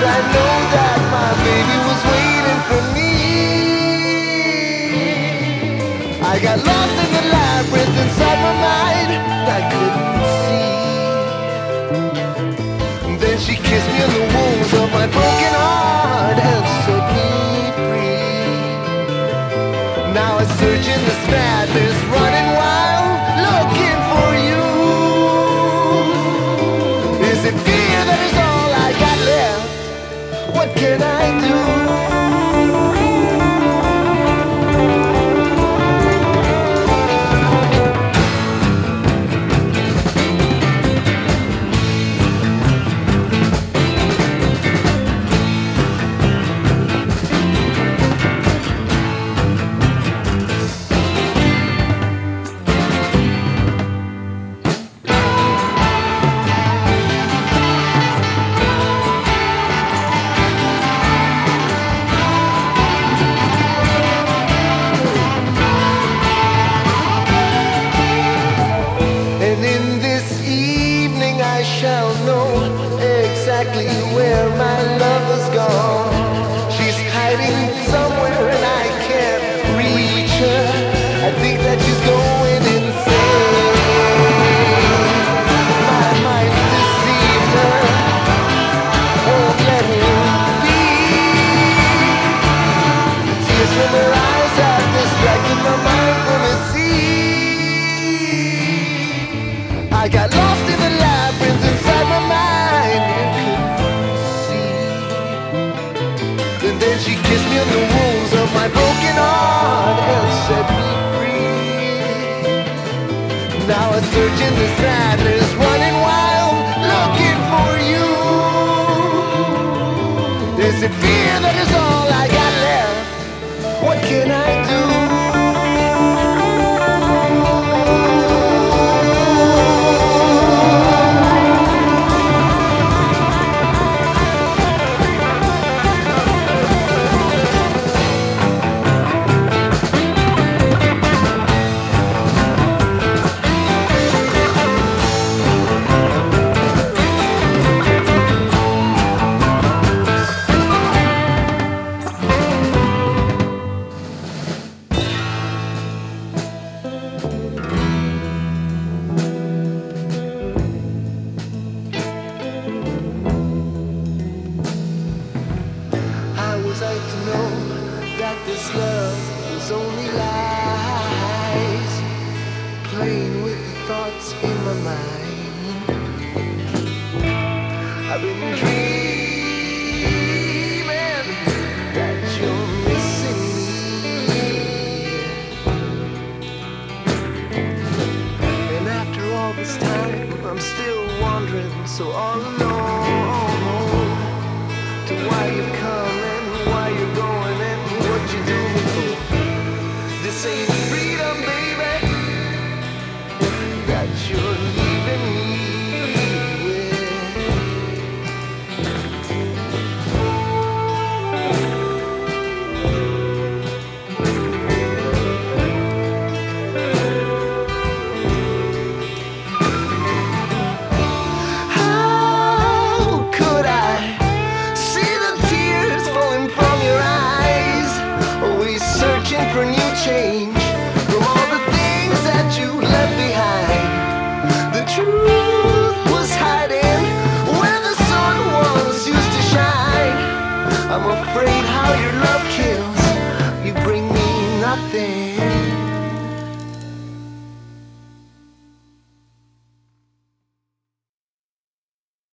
I know that my baby was waiting for me. I got lost in the labyrinth inside my mind I couldn't see. Then she kissed me on the wounds of my broken heart and set me free. Now I search in this madness, running wild, looking for you. Is it fear that is all I got left? What can I do? I shall know exactly where my love has gone. She's hiding somewhere and I can't reach her. I think that she's going insane. My mind's deceived her. Won't let her be. The tears from her eyes have distracted my mind from its sea. I got lost in the labyrinth inside my mind and couldn't see. And then she kissed me on the wounds of my broken heart and set me free. Now I search in this madness, running wild, looking for you. Is it fear that is all I got left? What can I do? Was I to know that this love was only lies, playing with the thoughts in my mind? I've been dreaming that you're missing me, and after all this time I'm still wondering, so all alone, to why you come and why you're going and what you doing for. This ain't freedom, baby, that you're leaving me for new change from all the things that you left behind. The truth was hiding where the sun once used to shine. I'm afraid how your love kills, you bring me nothing.